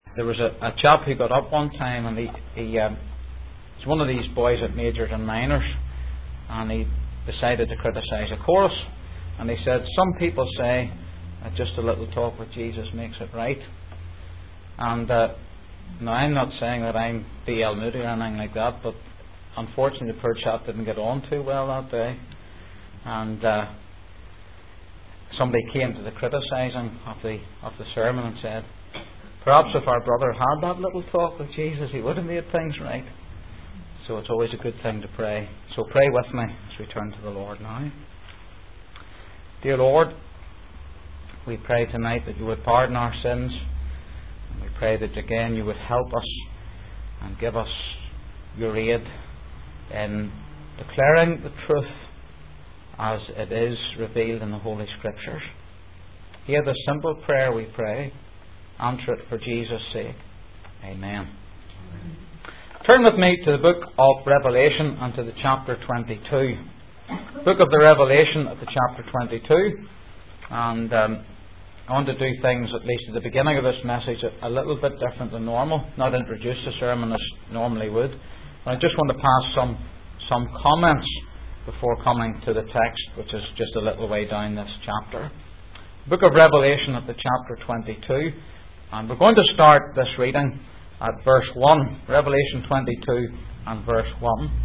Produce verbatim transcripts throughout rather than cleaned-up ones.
There was a, a chap who got up one time, and he, he um, was one of these boys that majored in minors, and he decided to criticise a chorus. And he said, some people say that just a little talk with Jesus makes it right. And uh, now I'm not saying that I'm D L Moody or anything like that, but unfortunately the poor chap didn't get on too well that day. And uh, somebody came to the criticising of the of the sermon and said, perhaps if our brother had that little talk with Jesus, he would have made things right. So it's always a good thing to pray. So pray with me as we turn to the Lord now. Dear Lord, we pray tonight that you would pardon our sins. And we pray that again you would help us and give us your aid in declaring the truth as it is revealed in the Holy Scriptures. Hear the simple prayer we pray. Answer it for Jesus' sake. Amen. Amen. Turn with me to the book of Revelation and to the chapter twenty-two. Book of the Revelation at the chapter twenty-two. And um, I want to do things, at least at the beginning of this message, a, a little bit different than normal. Not introduce the sermon as normally would. But I just want to pass some some comments before coming to the text, which is just a little way down this chapter. Book of Revelation at the chapter twenty-two. And we're going to start this reading at verse one. Revelation twenty-two and verse one.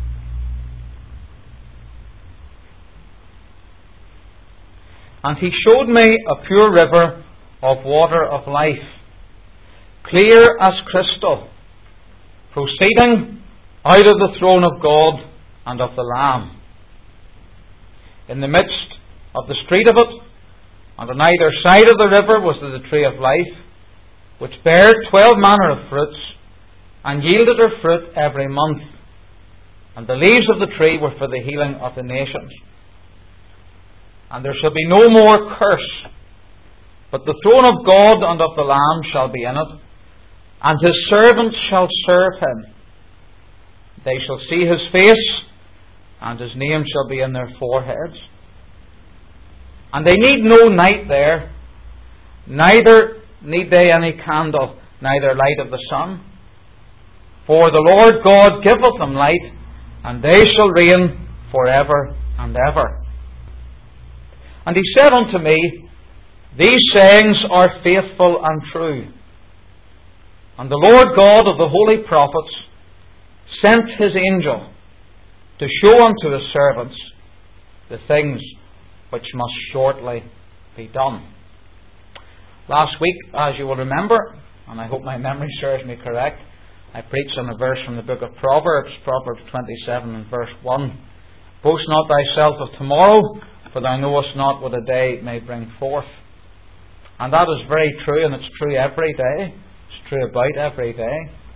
And he showed me a pure river of water of life, clear as crystal, proceeding out of the throne of God and of the Lamb. In the midst of the street of it, and on either side of the river, was the tree of life, which bare twelve manner of fruits, and yielded her fruit every month. And the leaves of the tree were for the healing of the nations. And there shall be no more curse, but the throne of God and of the Lamb shall be in it, and his servants shall serve him. They shall see his face, and his name shall be in their foreheads. And they need no night there, neither need they any candle, neither light of the sun. For the Lord God giveth them light, and they shall reign for ever and ever. And he said unto me, these sayings are faithful and true. And the Lord God of the holy prophets sent his angel to show unto his servants the things which must shortly be done. Last week, as you will remember, and I hope my memory serves me correct, I preached on a verse from the book of Proverbs, Proverbs twenty-seven and verse one. Boast not thyself of tomorrow, for thou knowest not what a day may bring forth. And that is very true, and it's true every day. It's true about every day.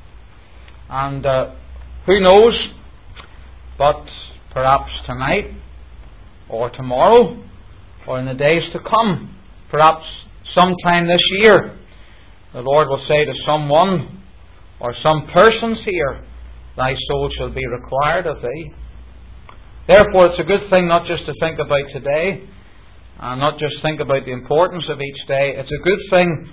And uh, who knows, but perhaps tonight, or tomorrow, or in the days to come, perhaps sometime this year, the Lord will say to someone, or some persons here, thy soul shall be required of thee. Therefore, it's a good thing not just to think about today, and not just think about the importance of each day. It's a good thing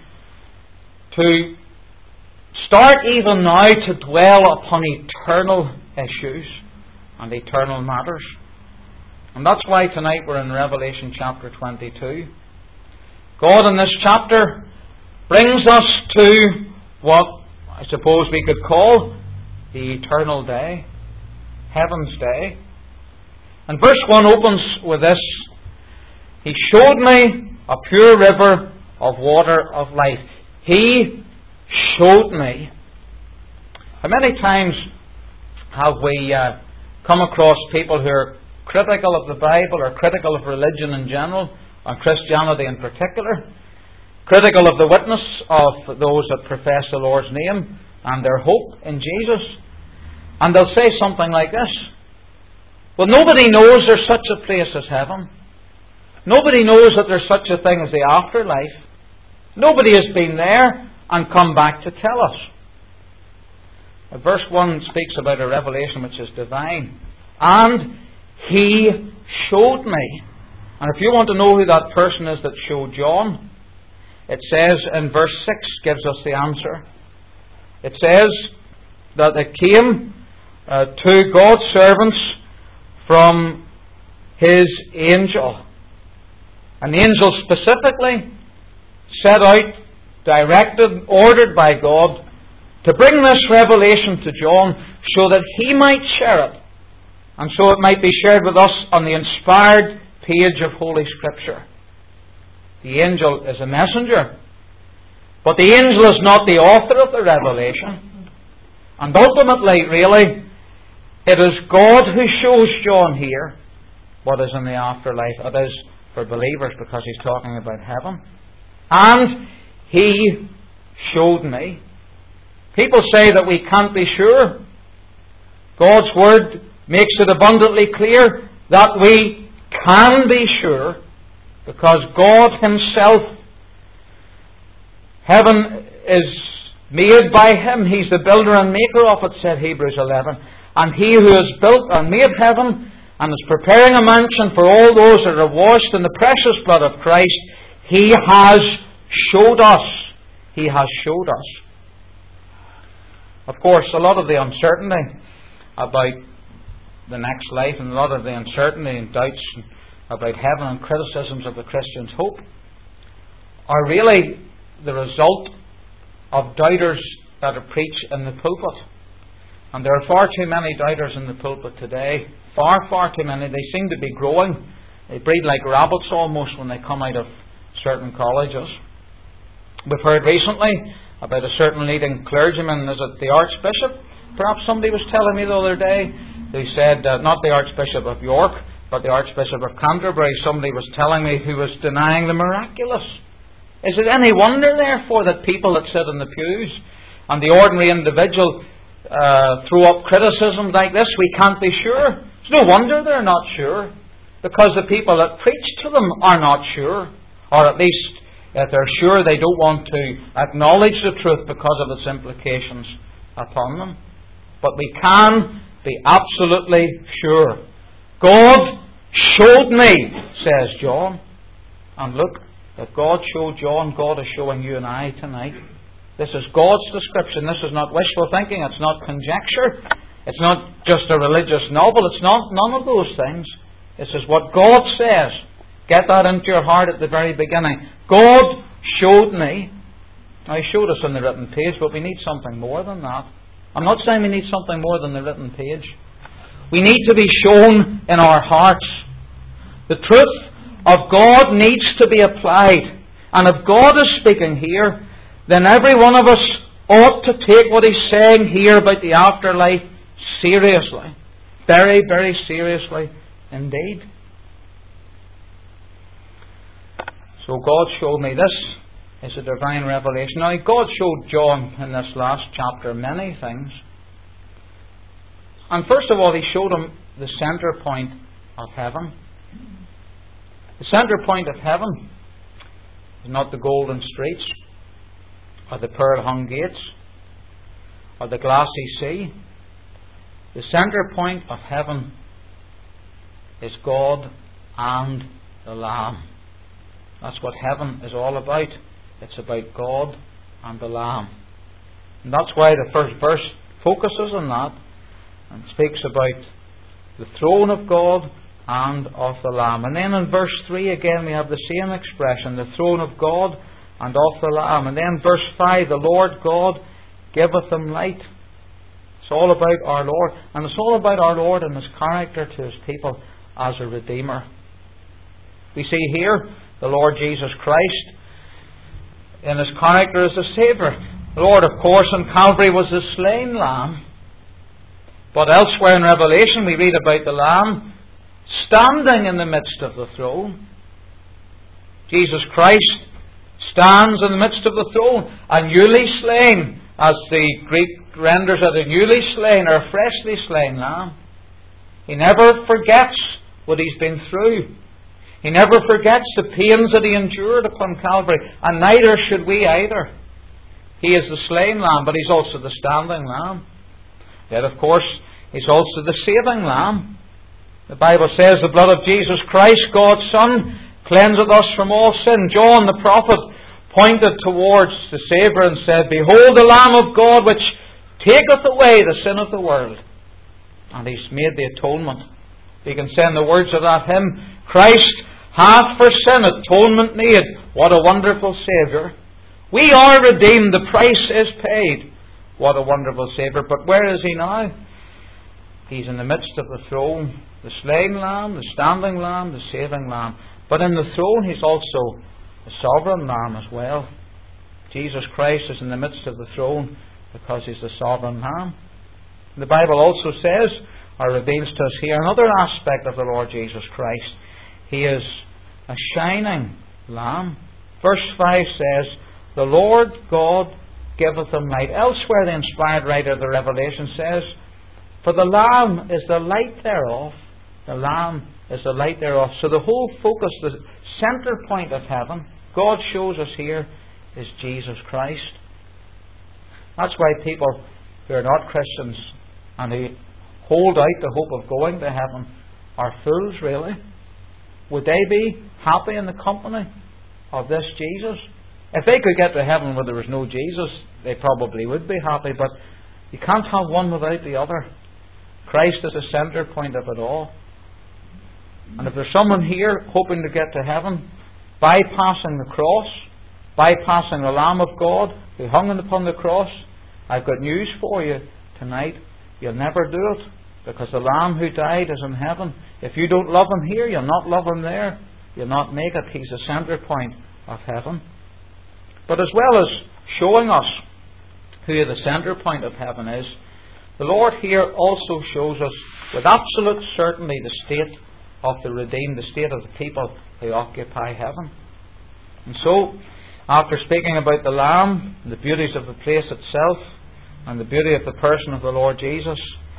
to start even now to dwell upon eternal issues and eternal matters. And that's why tonight we're in Revelation chapter twenty-two. God in this chapter brings us to what I suppose we could call the eternal day, heaven's day. And verse one opens with this. He showed me a pure river of water of life. He showed me. How many times have we uh, come across people who are critical of the Bible or critical of religion in general, and Christianity in particular, critical of the witness of those that profess the Lord's name and their hope in Jesus, and they'll say something like this: well, nobody knows there's such a place as heaven. Nobody knows that there's such a thing as the afterlife. Nobody has been there and come back to tell us. Verse one speaks about a revelation which is divine. And he showed me. And if you want to know who that person is that showed John, It says in verse six, gives us the answer. It says that it came uh, to God's servants from His angel. An angel specifically set out, directed, ordered by God to bring this revelation to John so that he might share it, and so it might be shared with us on the inspired page of Holy Scripture. The angel is a messenger, but the angel is not the author of the revelation. And ultimately, really, it is God who shows John here what is in the afterlife. It is for believers, because he's talking about heaven. And he showed me. People say that we can't be sure. God's Word makes it abundantly clear that we can be sure, because God Himself, heaven is made by Him. He's the builder and maker of it, said Hebrews eleven. And He who has built and made heaven and is preparing a mansion for all those that are washed in the precious blood of Christ, He has showed us. He has showed us. Of course, a lot of the uncertainty about the next life, and a lot of the uncertainty and doubts about heaven and criticisms of the Christian's hope are really the result of doubters that are preached in the pulpit. And there are far too many doubters in the pulpit today. Far, far too many. They seem to be growing. They breed like rabbits almost when they come out of certain colleges. We've heard recently about a certain leading clergyman, is it the Archbishop? Perhaps somebody was telling me the other day. They said, uh, not the Archbishop of York, but the Archbishop of Canterbury. Somebody was telling me who was denying the miraculous. Is it any wonder, therefore, that people that sit in the pews and the ordinary individual uh, throw up criticisms like this? We can't be sure. It's no wonder they're not sure, because the people that preach to them are not sure, or at least if they're sure, they don't want to acknowledge the truth because of its implications upon them. But we can be absolutely sure. God showed me, says John. And look, if God showed John, God is showing you and I tonight. This is God's description. This is not wishful thinking. It's not conjecture. It's not just a religious novel. It's not none of those things. This is what God says. Get that into your heart at the very beginning. God showed me. Now, He showed us on the written page, but we need something more than that. I'm not saying we need something more than the written page. We need to be shown in our hearts. The truth of God needs to be applied. And if God is speaking here, then every one of us ought to take what He's saying here about the afterlife seriously. Very, very seriously indeed. So God showed me this is a divine revelation. Now, God showed John in this last chapter many things. And first of all, He showed him the centre point of heaven. The centre point of heaven is not the golden streets, or the pearl-hung gates, or the glassy sea. The centre point of heaven is God and the Lamb. That's what heaven is all about. It's about God and the Lamb. And that's why the first verse focuses on that and speaks about the throne of God and of the Lamb. And then in verse three again we have the same expression, the throne of God and of the Lamb. And then verse five, the Lord God giveth them light. It's all about our Lord. And it's all about our Lord and His character to His people as a Redeemer. We see here the Lord Jesus Christ in His character as a Saviour. The Lord, of course, in Calvary was the slain Lamb. But elsewhere in Revelation we read about the Lamb standing in the midst of the throne. Jesus Christ stands in the midst of the throne, a newly slain, as the Greek renders it, a newly slain or a freshly slain Lamb. He never forgets what He's been through. He never forgets the pains that He endured upon Calvary, and neither should we either. He is the slain Lamb, but He's also the standing Lamb. Yet, of course, He's also the saving Lamb. The Bible says the blood of Jesus Christ, God's Son, cleanseth us from all sin. John the prophet pointed towards the Saviour and said, "Behold the Lamb of God which taketh away the sin of the world." And He's made the atonement. We can say in the words of that hymn, "Christ hath for sin atonement made." What a wonderful Saviour. We are redeemed. The price is paid. What a wonderful Saviour. But where is He now? He's in the midst of the throne. The slain Lamb, the standing Lamb, the saving Lamb. But in the throne He's also the sovereign Lamb as well. Jesus Christ is in the midst of the throne because He's the sovereign Lamb. The Bible also says, or reveals to us here, another aspect of the Lord Jesus Christ. He is a shining Lamb. Verse five says, "The Lord God giveth them light." Elsewhere the inspired writer of the Revelation says, "For the Lamb is the light thereof." The Lamb is the light thereof. So the whole focus, the centre point of heaven, God shows us here, is Jesus Christ. That's why people who are not Christians and who hold out the hope of going to heaven are fools, really. Would they be happy in the company of this Jesus? If they could get to heaven where there was no Jesus, they probably would be happy, but you can't have one without the other. Christ is the centre point of it all. And if there's someone here hoping to get to heaven, bypassing the cross, bypassing the Lamb of God who hung upon the cross, I've got news for you tonight. You'll never do it, because the Lamb who died is in heaven. If you don't love Him here, you'll not love Him there. You'll not make it. He's the centre point of heaven. But as well as showing us who the centre point of heaven is, the Lord here also shows us with absolute certainty the state of the redeemed, the state of the people who occupy heaven. And so, after speaking about the Lamb, the beauties of the place itself, and the beauty of the person of the Lord Jesus,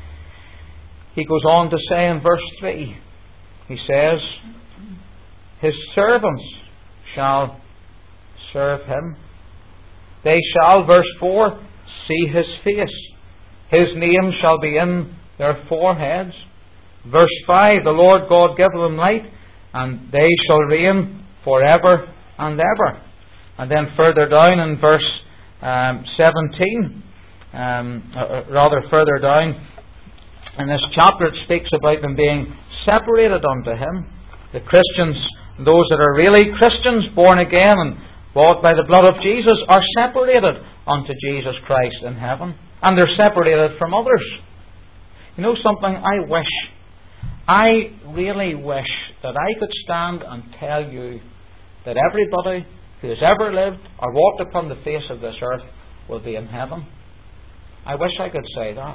He goes on to say in verse three, He says, "His servants shall serve Him. They shall," verse four, "see His face. His name shall be in their foreheads." Verse five, "The Lord God giveth them light, and they shall reign forever and ever." And then further down in verse um, seventeen, um, uh, rather further down in this chapter, it speaks about them being separated unto Him. The Christians, those that are really Christians, born again and bought by the blood of Jesus, are separated unto Jesus Christ in heaven. And they're separated from others. You know something? I wish, I really wish that I could stand and tell you that everybody who has ever lived or walked upon the face of this earth will be in heaven. I wish I could say that.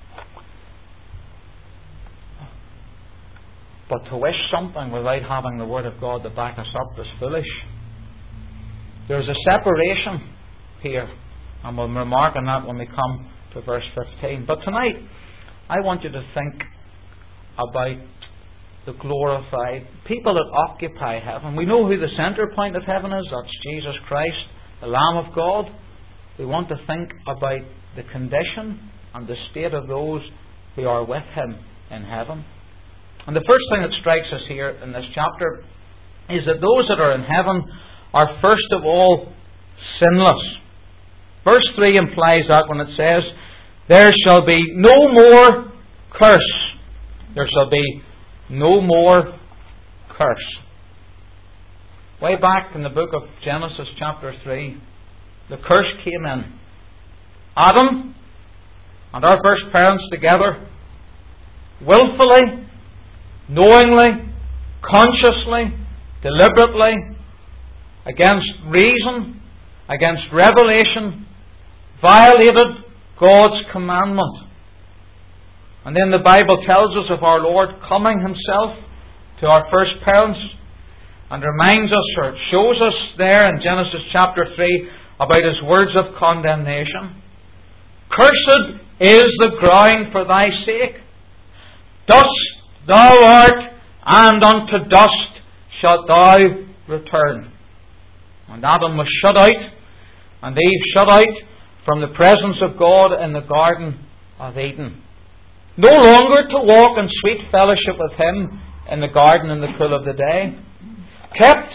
But to wish something without having the Word of God to back us up is foolish. There's a separation here, and we'll remark on that when we come to verse fifteen. But tonight, I want you to think about the glorified people that occupy heaven. We know who the centre point of heaven is. That's Jesus Christ, the Lamb of God. We want to think about the condition and the state of those who are with Him in heaven. And the first thing that strikes us here in this chapter is that those that are in heaven are first of all sinless. Verse three implies that when it says, "There shall be no more curse." There shall be no more curse. Way back in the book of Genesis chapter three, the curse came in. Adam and our first parents together, willfully, knowingly, consciously, deliberately, against reason, against revelation, violated God's commandment. And then the Bible tells us of our Lord coming Himself to our first parents and reminds us, or shows us there in Genesis chapter three, about His words of condemnation. "Cursed is the ground for thy sake. Dust thou art, and unto dust shalt thou return." And Adam was shut out, and Eve shut out from the presence of God in the Garden of Eden. No longer to walk in sweet fellowship with Him in the garden in the cool of the day. Kept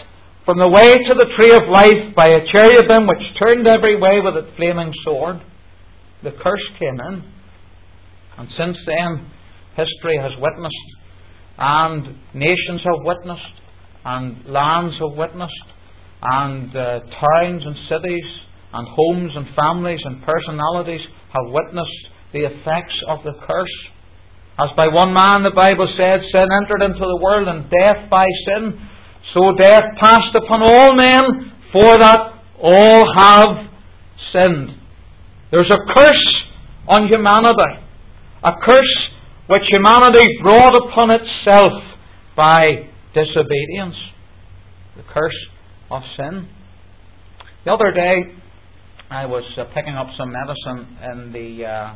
from the way to the tree of life by a cherubim which turned every way with its flaming sword, the curse came in. And since then, history has witnessed, and nations have witnessed, and lands have witnessed, and uh, towns and cities, and homes and families and personalities have witnessed the effects of the curse. As by one man, the Bible said, sin entered into the world, and death by sin. So death passed upon all men, for that all have sinned. There's a curse on humanity. A curse which humanity brought upon itself by disobedience. The curse of sin. The other day, I was uh, picking up some medicine in the... Uh,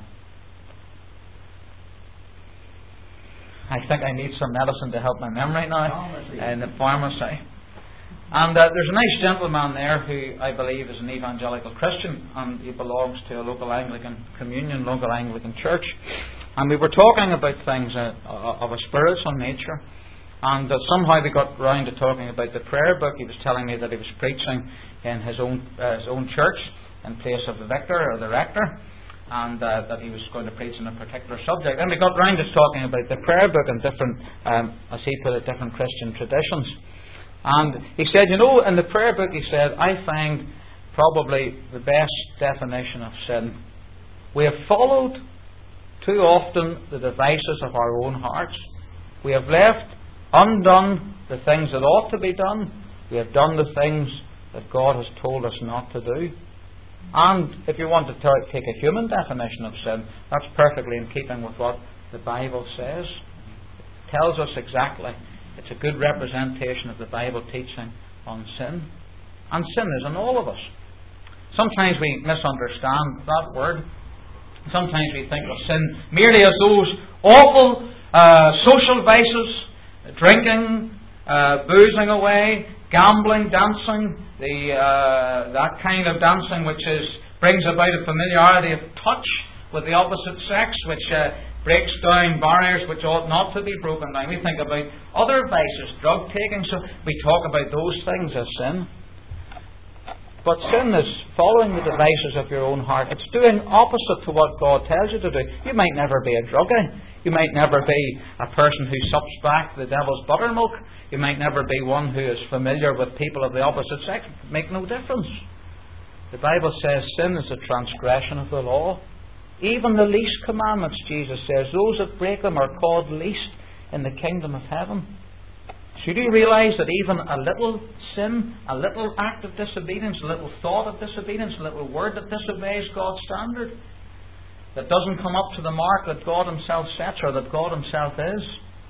I think I need some medicine to help my memory now in the pharmacy. And uh, there's a nice gentleman there who I believe is an evangelical Christian, and he belongs to a local Anglican communion, local Anglican church. And we were talking about things uh, of a spiritual nature. And uh, somehow we got round to talking about the prayer book. He was telling me that he was preaching in his own uh, his own church in place of the vicar or the rector, and uh, that he was going to preach on a particular subject. And we got round to talking about the prayer book and different, um, as he put it, different Christian traditions. And he said, you know, in the prayer book, he said, I find probably the best definition of sin. We have followed too often the devices of our own hearts. We have left undone the things that ought to be done. We have done the things that God has told us not to do. And if you want to t- take a human definition of sin, that's perfectly in keeping with what the Bible says. It tells us exactly. It's a good representation of the Bible teaching on sin. And sin is in all of us. Sometimes we misunderstand that word. Sometimes we think of sin merely as those awful uh, social vices, drinking, uh, boozing away, gambling, dancing, the uh, that kind of dancing which is brings about a familiarity of touch with the opposite sex, which uh, breaks down barriers which ought not to be broken down. We think about other vices, drug taking, so we talk about those things as sin. But sin is following the devices of your own heart. It's doing opposite to what God tells you to do. You might never be a druggie. You might never be a person who sups back the devil's buttermilk. You might never be one who is familiar with people of the opposite sex. Make no difference. The Bible says sin is a transgression of the law. Even the least commandments, Jesus says, those that break them are called least in the kingdom of heaven. So do you realise that even a little sin, a little act of disobedience, a little thought of disobedience, a little word that disobeys God's standard, that doesn't come up to the mark that God Himself sets or that God Himself is,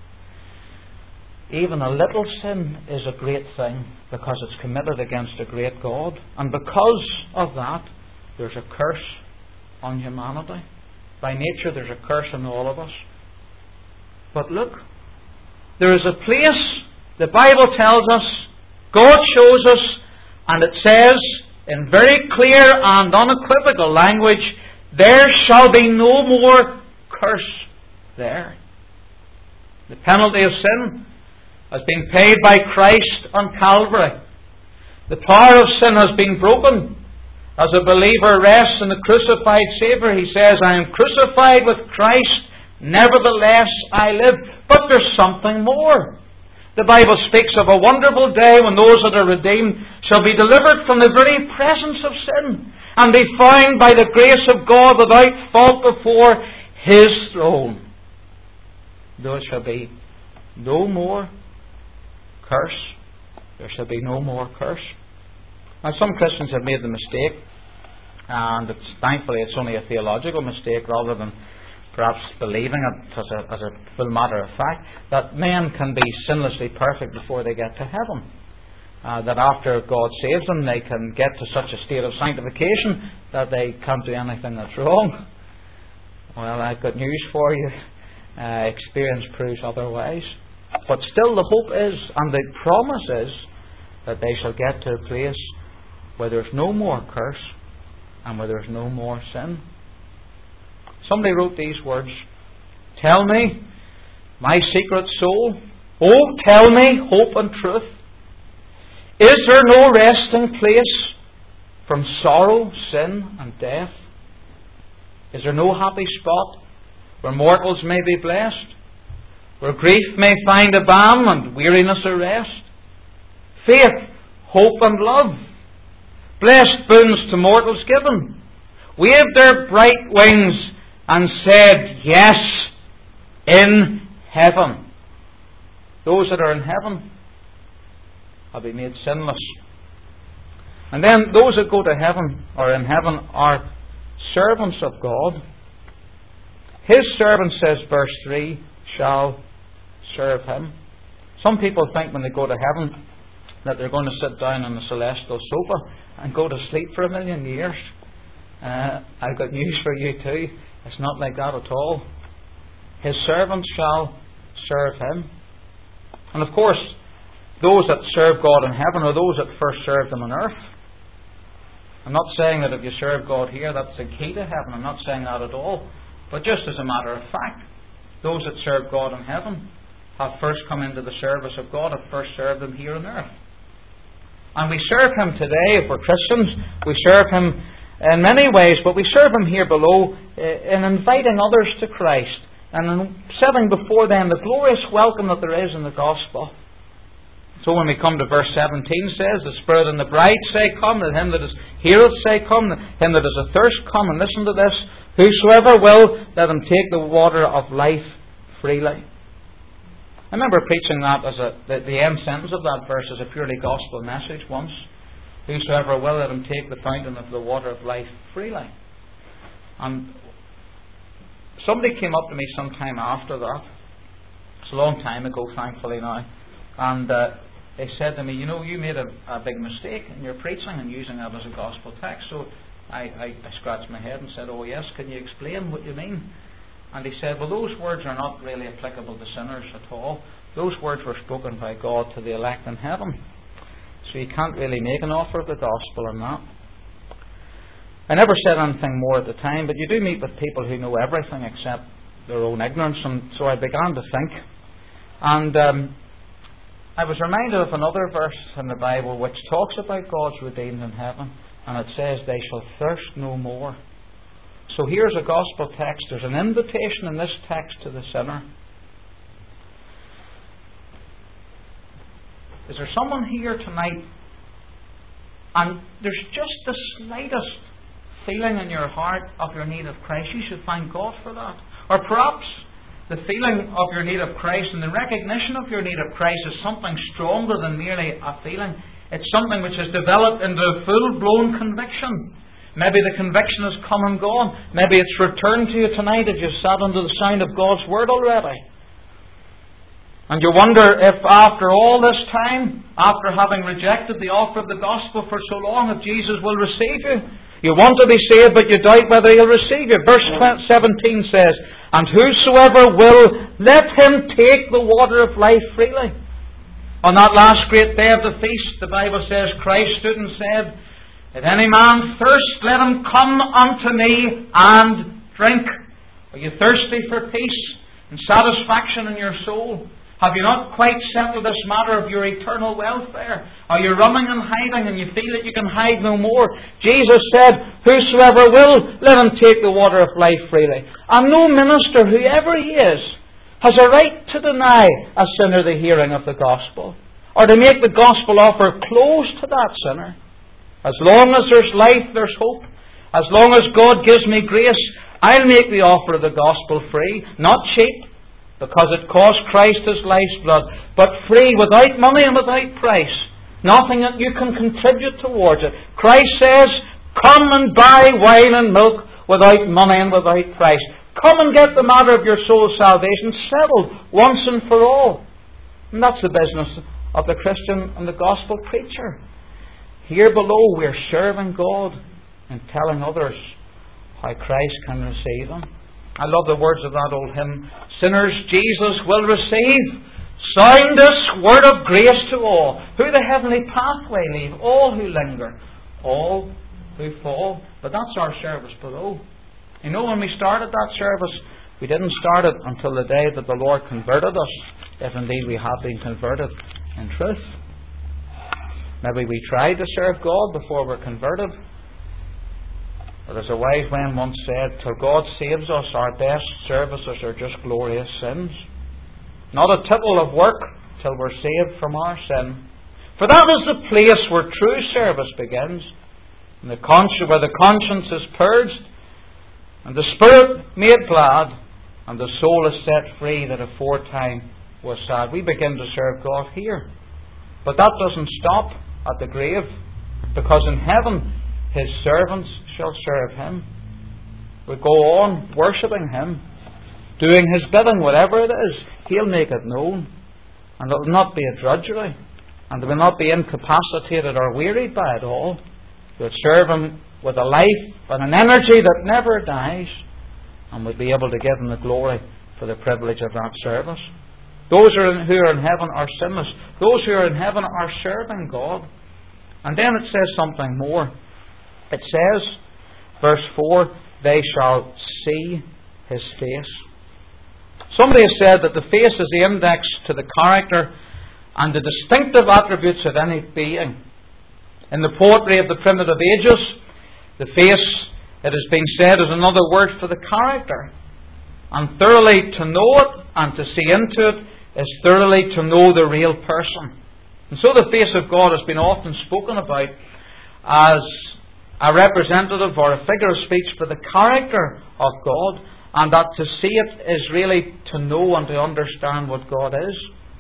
even a little sin is a great thing because it's committed against a great God. And because of that, there's a curse on humanity. By nature, there's a curse on all of us. But look, there is a place, the Bible tells us, God shows us, and it says in very clear and unequivocal language, there shall be no more curse there. The penalty of sin has been paid by Christ on Calvary. The power of sin has been broken. As a believer rests in the crucified Saviour, he says, I am crucified with Christ, nevertheless I live. But there's something more. The Bible speaks of a wonderful day when those that are redeemed shall be delivered from the very presence of sin and be found by the grace of God without fault before His throne. There shall be no more curse. There shall be no more curse. Now, some Christians have made the mistake, and it's, thankfully it's only a theological mistake rather than perhaps believing it as a, as a full matter of fact, that men can be sinlessly perfect before they get to heaven. Uh, that after God saves them, they can get to such a state of sanctification that they can't do anything that's wrong. Well, I've got news for you. Uh, experience proves otherwise. But still the hope is, and the promise is, that they shall get to a place where there's no more curse and where there's no more sin. Somebody wrote these words, tell me, my secret soul, oh, tell me hope and truth. Is there no resting place from sorrow, sin, and death? Is there no happy spot where mortals may be blessed, where grief may find a balm and weariness a rest? Faith, hope, and love, blessed boons to mortals given, waved their bright wings and said, yes, in heaven. Those that are in heaven have been made sinless. And then those that go to heaven, or in heaven, are servants of God. His servants, says verse three, shall serve Him. Some people think when they go to heaven that they're going to sit down on the celestial sofa and go to sleep for a million years. Uh, I've got news for you too. It's not like that at all. His servants shall serve Him. And of course, those that serve God in heaven are those that first served Him on earth. I'm not saying that if you serve God here, that's the key to heaven. I'm not saying that at all. But just as a matter of fact, those that serve God in heaven have first come into the service of God, have first served Him here on earth. And we serve Him today, if we're Christians. We serve Him in many ways, but we serve Him here below in inviting others to Christ and in setting before them the glorious welcome that there is in the gospel. So when we come to verse seventeen, says, the Spirit and the bride say, come. Let him that is heareth say, come. Let him that is athirst, come. And listen to this. Whosoever will, let him take the water of life freely. I remember preaching that as a, the, the end sentence of that verse as a purely gospel message once. Whosoever will, let him take the fountain of the water of life freely. And somebody came up to me sometime after that. It's a long time ago, thankfully now. And uh, they said to me, you know, you made a, a big mistake in your preaching and using that as a gospel text. So I, I, I scratched my head and said, oh yes, can you explain what you mean? And he said, well, those words are not really applicable to sinners at all. Those words were spoken by God to the elect in heaven. So you can't really make an offer of the gospel in that. I never said anything more at the time, but you do meet with people who know everything except their own ignorance, and so I began to think. And um, I was reminded of another verse in the Bible which talks about God's redeemed in heaven, and it says, they shall thirst no more. So here's a gospel text. There's an invitation in this text to the sinner. Is there someone here tonight and there's just the slightest feeling in your heart of your need of Christ? You should thank God for that. Or perhaps the feeling of your need of Christ and the recognition of your need of Christ is something stronger than merely a feeling. It's something which has developed into full-blown conviction. Maybe the conviction has come and gone. Maybe it's returned to you tonight if you've sat under the sound of God's Word already. And you wonder if after all this time, after having rejected the offer of the gospel for so long, if Jesus will receive you. You want to be saved, but you doubt whether He'll receive you. Verse seventeen says, and whosoever will, let him take the water of life freely. On that last great day of the feast, the Bible says, Christ stood and said, if any man thirst, let him come unto me and drink. Are you thirsty for peace and satisfaction in your soul? Have you not quite settled this matter of your eternal welfare? Are you running and hiding and you feel that you can hide no more? Jesus said, whosoever will, let him take the water of life freely. And no minister, whoever he is, has a right to deny a sinner the hearing of the gospel, or to make the gospel offer closed to that sinner. As long as there's life, there's hope. As long as God gives me grace, I'll make the offer of the gospel free, not cheap, because it cost Christ His life's blood, but free, without money and without price. Nothing that you can contribute towards it. Christ says, come and buy wine and milk without money and without price. Come and get the matter of your soul's salvation settled once and for all. And that's the business of the Christian and the gospel preacher. Here below we're serving God and telling others how Christ can receive them. I love the words of that old hymn. Sinners Jesus will receive. Sound this word of grace to all. Who the heavenly pathway leave. All who linger. All who fall. But that's our service below. You know, when we started that service, we didn't start it until the day that the Lord converted us, if indeed we have been converted in truth. Maybe we tried to serve God before we're converted. But as a wise man once said, till God saves us, our best services are just glorious sins. Not a tittle of work till we're saved from our sin. For that is the place where true service begins, and the consci- where the conscience is purged, and the spirit made glad, and the soul is set free that aforetime was sad. We begin to serve God here. But that doesn't stop at the grave, because in heaven His servants shall serve Him. We go on worshipping Him, doing His bidding, whatever it is. He'll make it known, and it will not be a drudgery, and we will not be incapacitated or wearied by it all. We'll serve Him with a life and an energy that never dies, and we'll be able to give Him the glory for the privilege of that service. Those who are in, who are in heaven are sinless. Those who are in heaven are serving God. And then it says something more. It says, verse four, they shall see His face. Somebody has said that the face is the index to the character and the distinctive attributes of any being. In the poetry of the primitive ages, the face, it has been said, is another word for the character. And thoroughly to know it and to see into it is thoroughly to know the real person. And so the face of God has been often spoken about as a representative or a figure of speech for the character of God, and that to see it is really to know and to understand what God is.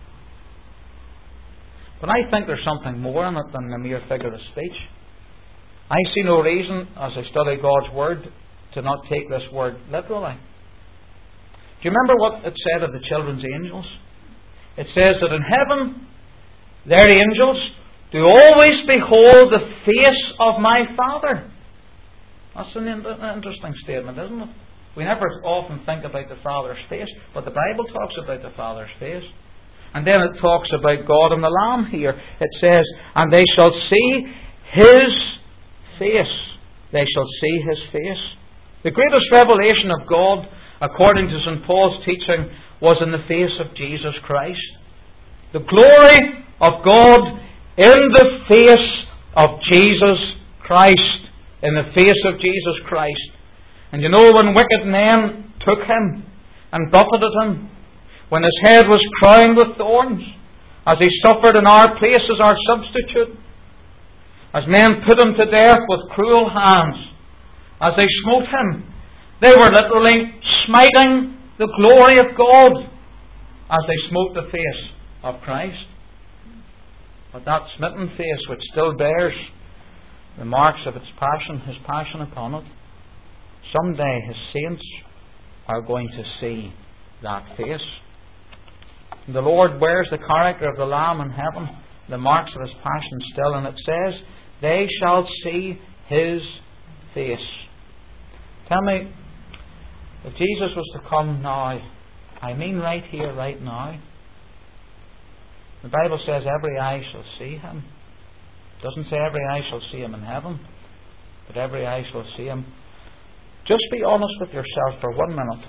But I think there's something more in it than a mere figure of speech. I see no reason, as I study God's Word, to not take this word literally. Do you remember what it said of the children's angels? It says that in heaven, their angels do always behold the face of my Father. That's an interesting statement, isn't it? We never often think about the Father's face, but the Bible talks about the Father's face. And then it talks about God and the Lamb here. It says, and they shall see His face. They shall see His face. The greatest revelation of God, according to Saint Paul's teaching, was in the face of Jesus Christ. The glory of God in the face of Jesus Christ. In the face of Jesus Christ. And you know, when wicked men took Him and buffeted Him, when His head was crowned with thorns, as He suffered in our place as our substitute, as men put Him to death with cruel hands, as they smote Him, they were literally smiting the glory of God as they smote the face of Christ. But that smitten face, which still bears the marks of its passion, His passion upon it, someday His saints are going to see that face. The Lord wears the character of the Lamb in heaven, the marks of His passion still, and it says, they shall see His face. Tell me, if Jesus was to come now, I mean right here, right now, the Bible says every eye shall see Him. It doesn't say every eye shall see Him in heaven, but every eye shall see Him. Just be honest with yourself for one minute.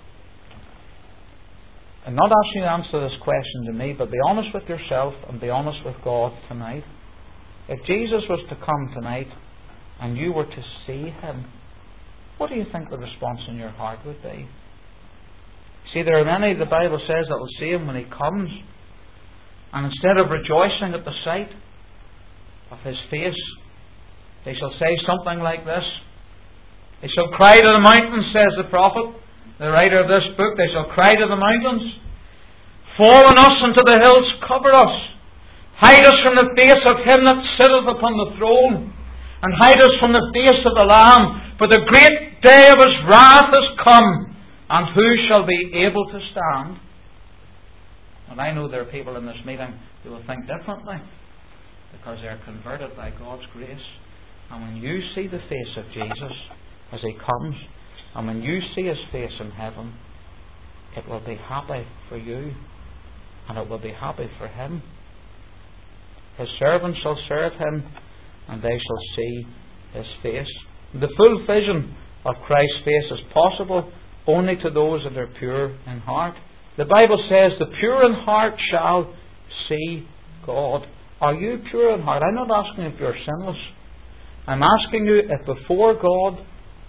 I'm not asking you to answer this question to me, but be honest with yourself and be honest with God tonight. If Jesus was to come tonight and you were to see Him, what do you think the response in your heart would be? See, there are many, the Bible says, that will see Him when He comes, and instead of rejoicing at the sight of His face, they shall say something like this. They shall cry to the mountains, says the prophet, the writer of this book. They shall cry to the mountains, fall on us, and to the hills cover us. Hide us from the face of Him that sitteth upon the throne, and hide us from the face of the Lamb. For the great day of His wrath is come, and who shall be able to stand? And I know there are people in this meeting who will think differently, because they are converted by God's grace. And when you see the face of Jesus as He comes, and when you see His face in heaven, it will be happy for you, and it will be happy for Him. His servants shall serve Him, and they shall see His face. The full vision of Christ's face is possible only to those that are pure in heart. The Bible says, the pure in heart shall see God. Are you pure in heart? I'm not asking if you're sinless. I'm asking you if before God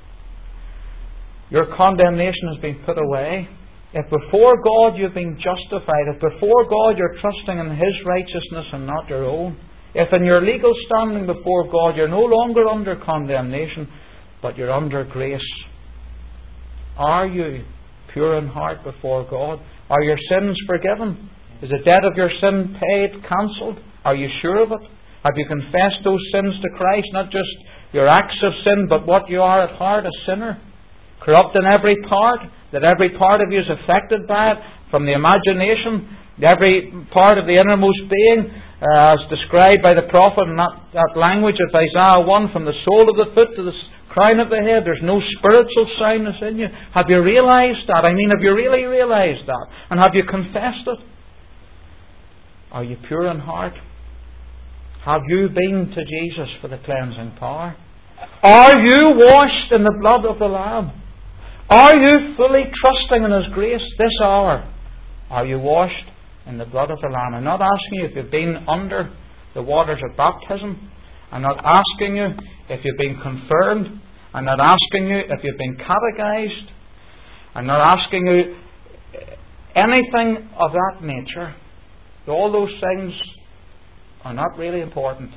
your condemnation has been put away, if before God you've been justified, if before God you're trusting in His righteousness and not your own, if in your legal standing before God you're no longer under condemnation, but you're under grace, are you pure in heart before God? Are your sins forgiven? Is the debt of your sin paid, cancelled? Are you sure of it? Have you confessed those sins to Christ? Not just your acts of sin, but what you are at heart, a sinner. Corrupt in every part, that every part of you is affected by it, from the imagination, every part of the innermost being, uh, as described by the prophet in that, that language of Isaiah one, from the sole of the foot to the crown of the head, there's no spiritual soundness in you. Have you realized that? I mean, have you really realized that? And have you confessed it? Are you pure in heart? Have you been to Jesus for the cleansing power? Are you washed in the blood of the Lamb? Are you fully trusting in His grace this hour? Are you washed in the blood of the Lamb? I'm not asking you if you've been under the waters of baptism. I'm not asking you if you've been confirmed. I'm not asking you if you've been catechized. I'm not asking you anything of that nature. All those things are not really important.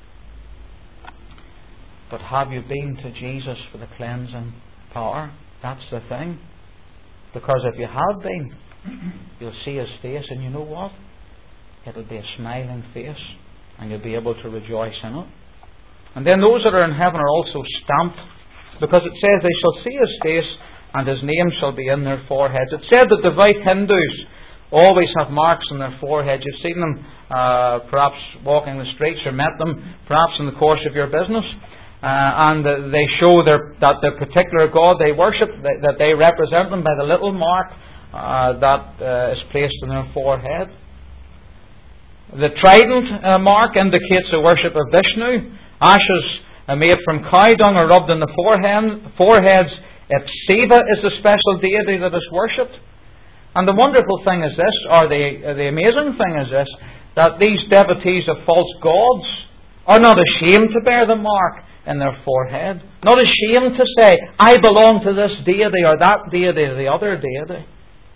But have you been to Jesus for the cleansing power? That's the thing. Because if you have been, you'll see His face, and you know what? It'll be a smiling face, and you'll be able to rejoice in it. And then those that are in heaven are also stamped, because it says they shall see His face, and His name shall be in their foreheads. It said that devout Hindus always have marks on their foreheads. You've seen them uh, perhaps walking the streets, or met them perhaps in the course of your business. Uh, and uh, they show their, that the particular God they worship, that, that they represent them by the little mark uh, that uh, is placed on their forehead. The trident uh, mark indicates the worship of Vishnu. Ashes uh, made from cow dung are rubbed on the forehead, foreheads if Shiva is the special deity that is worshipped. And the wonderful thing is this, or the, uh, the amazing thing is this, that these devotees of false gods are not ashamed to bear the mark in their forehead. Not ashamed to say, I belong to this deity or that deity or the other deity.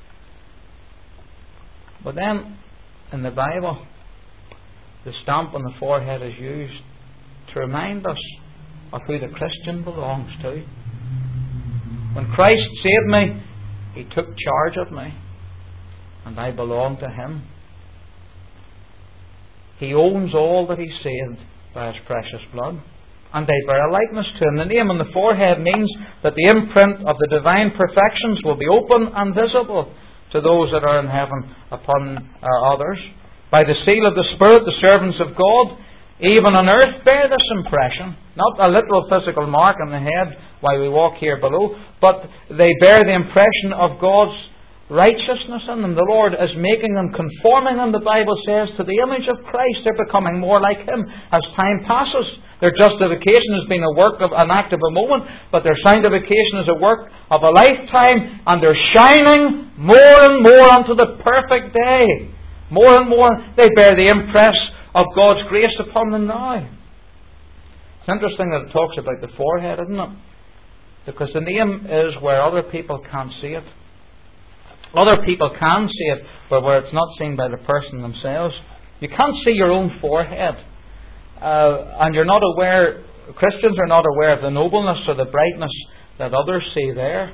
But then, in the Bible, the stamp on the forehead is used to remind us of who the Christian belongs to. When Christ saved me, He took charge of me, and I belong to Him. He owns all that He saved by His precious blood, and they bear a likeness to Him. The name on the forehead means that the imprint of the divine perfections will be open and visible to those that are in heaven upon uh, others. By the seal of the Spirit, the servants of God, even on earth, bear this impression. Not a literal physical mark on the head while we walk here below, but they bear the impression of God's righteousness in them. The Lord is making them, conforming them, the Bible says, to the image of Christ. They're becoming more like Him as time passes. Their justification has been a work of an act of a moment, but their sanctification is a work of a lifetime, and they're shining more and more unto the perfect day. More and more they bear the impress of God's grace upon them now. It's interesting that it talks about the forehead, isn't it? Because the name is where other people can't see it. Other people can see it, but where it's not seen by the person themselves. You can't see your own forehead. Uh, and you're not aware, Christians are not aware of the nobleness or the brightness that others see there.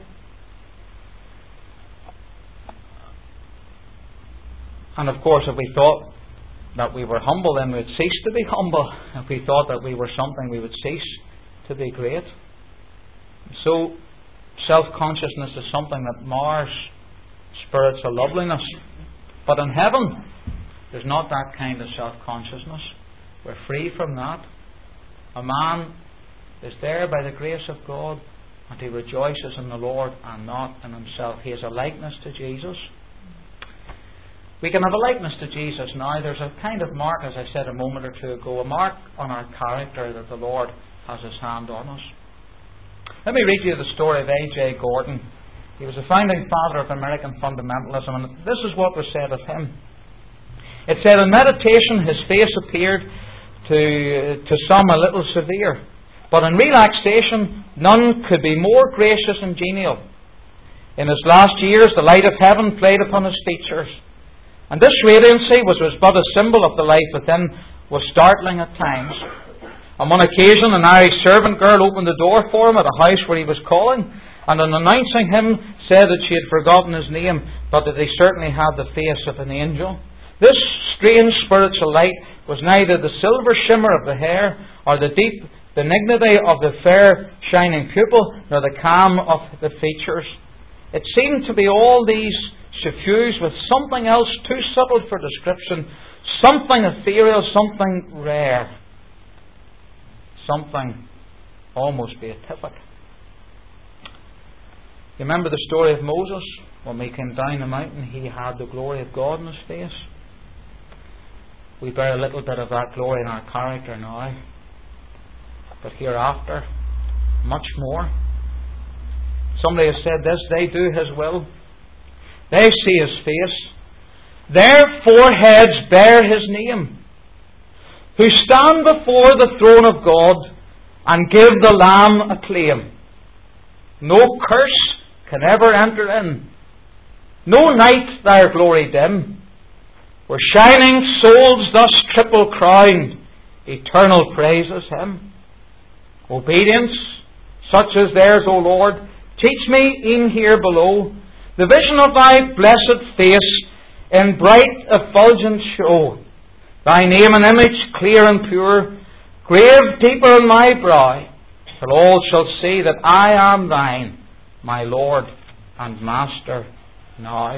And of course, if we thought that we were humble, then we would cease to be humble. If we thought that we were something, we would cease to be great. So, self-consciousness is something that mars spiritual loveliness. But in heaven, there's not that kind of self-consciousness. We're free from that. A man is there by the grace of God, and he rejoices in the Lord and not in himself. He has a likeness to Jesus. We can have a likeness to Jesus now. There's a kind of mark, as I said a moment or two ago, a mark on our character that the Lord has His hand on us. Let me read you the story of A J Gordon. He was a founding father of American fundamentalism, and this is what was said of him. It said, in meditation his face appeared to, to some a little severe, but in relaxation none could be more gracious and genial. In his last years the light of heaven played upon his features, and this radiancy, which was but a symbol of the life within, was startling at times. On one occasion an Irish servant girl opened the door for him at a house where he was calling, and on announcing him said that she had forgotten his name, but that he certainly had the face of an angel. This strange spiritual light was neither the silver shimmer of the hair, or the deep benignity of the fair shining pupil, nor the calm of the features. It seemed to be all these suffused with something else too subtle for description, something ethereal, something rare, something almost beatific. You remember the story of Moses? When he came down the mountain, he had the glory of God in his face. We bear a little bit of that glory in our character now, but hereafter, much more. Somebody has said this: they do his will, they see his face, their foreheads bear his name, who stand before the throne of God and give the Lamb acclaim. No curse can ever enter in, no night their glory dim, where shining souls thus triple crowned eternal praises him. Obedience such as theirs, O Lord, teach me e'en here below the vision of thy blessed face in bright effulgent show, thy name and image clear and pure, grave deeper in my brow, till all shall see that I am thine, my Lord and Master now.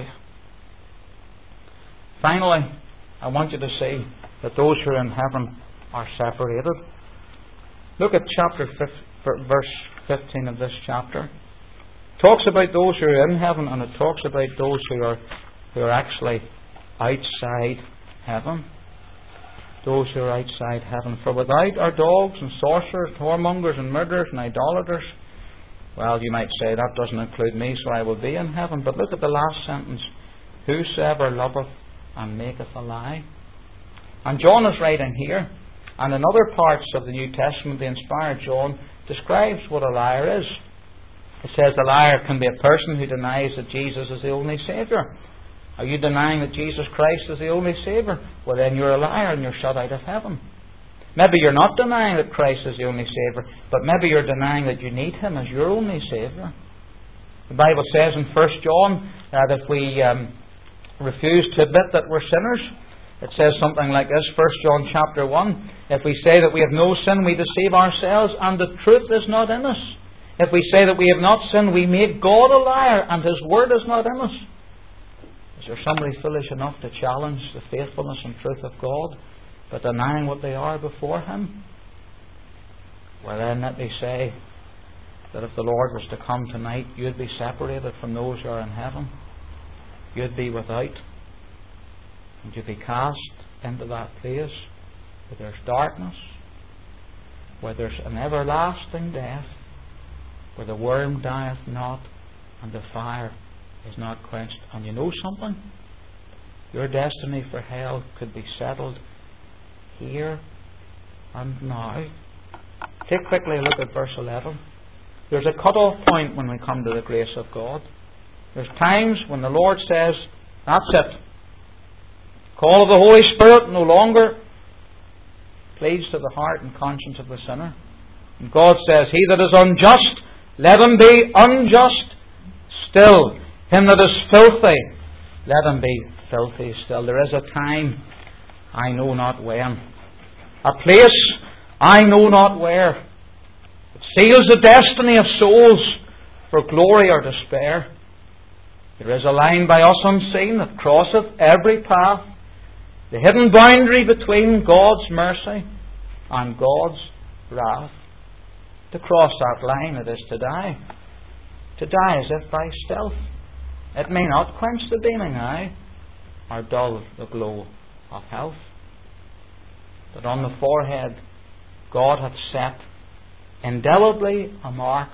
Finally, I want you to see that those who are in heaven are separated. Look at chapter fifteen, verse fifteen of this chapter. It talks about those who are in heaven, and it talks about those who are who are actually outside heaven. Those who are outside heaven. For without are dogs and sorcerers, whoremongers and murderers and idolaters. Well, you might say that doesn't include me, so I will be in heaven. But look at the last sentence. Whosoever loveth and maketh a lie. And John is writing here, and in other parts of the New Testament, the inspired John describes what a liar is. It says a liar can be a person who denies that Jesus is the only Saviour. Are you denying that Jesus Christ is the only Saviour? Well, then you're a liar and you're shut out of heaven. Maybe you're not denying that Christ is the only Saviour, but maybe you're denying that you need Him as your only Saviour. The Bible says in First John that if we um, refuse to admit that we're sinners, it says something like this, First John chapter one, if we say that we have no sin, we deceive ourselves, and the truth is not in us. If we say that we have not sinned, we make God a liar, and His word is not in us. Is there somebody foolish enough to challenge the faithfulness and truth of God, but denying what they are before Him? Well, then let me say that if the Lord was to come tonight, you'd be separated from those who are in heaven. You'd be without, and you'd be cast into that place where there's darkness, where there's an everlasting death, where the worm dieth not and the fire is not quenched. And you know something? Your destiny for hell could be settled here and now. Take quickly a look at verse eleven. There's a cut-off point when we come to the grace of God. There's times when the Lord says, that's it. Call of the Holy Spirit no longer pleads to the heart and conscience of the sinner. And God says, he that is unjust, let him be unjust still. Him that is filthy, let him be filthy still. There is a time, I know not when. A place, I know not where. It seals the destiny of souls for glory or despair. There is a line by us unseen that crosseth every path, the hidden boundary between God's mercy and God's wrath. To cross that line, it is to die. To die as if by stealth. It may not quench the beaming eye, or dull the glow of health. But on the forehead God hath set indelibly a mark,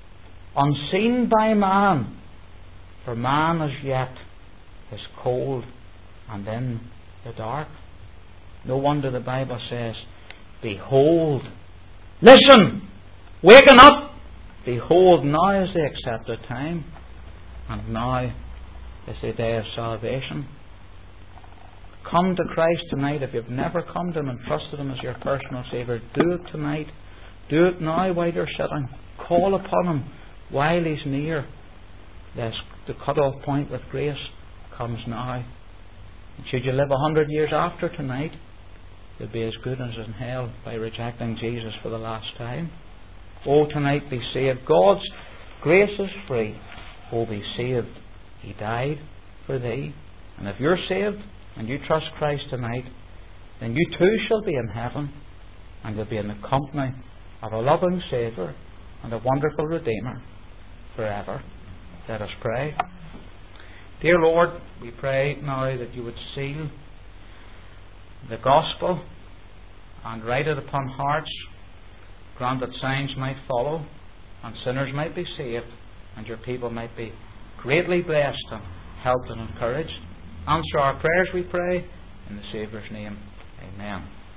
unseen by man, for man as yet is cold and in the dark. No wonder the Bible says, behold, listen, waken up, behold, now is the accepted time, and now is the day of salvation. Come to Christ tonight. If you've never come to Him and trusted Him as your personal Saviour, do it tonight. Do it now while you're sitting. Call upon Him while He's near. Yes, the cut-off point with grace comes now. And should you live a hundred years after tonight, you'll be as good as in hell by rejecting Jesus for the last time. Oh, tonight be saved. God's grace is free. Oh, be saved. He died for thee. And if you're saved and you trust Christ tonight, then you too shall be in heaven, and you'll be in the company of a loving Saviour and a wonderful Redeemer forever. Let us pray. Dear Lord, we pray now that you would seal the gospel and write it upon hearts. Grant that signs might follow and sinners might be saved and your people might be greatly blessed and helped and encouraged. Answer our prayers, we pray, in the Saviour's name. Amen.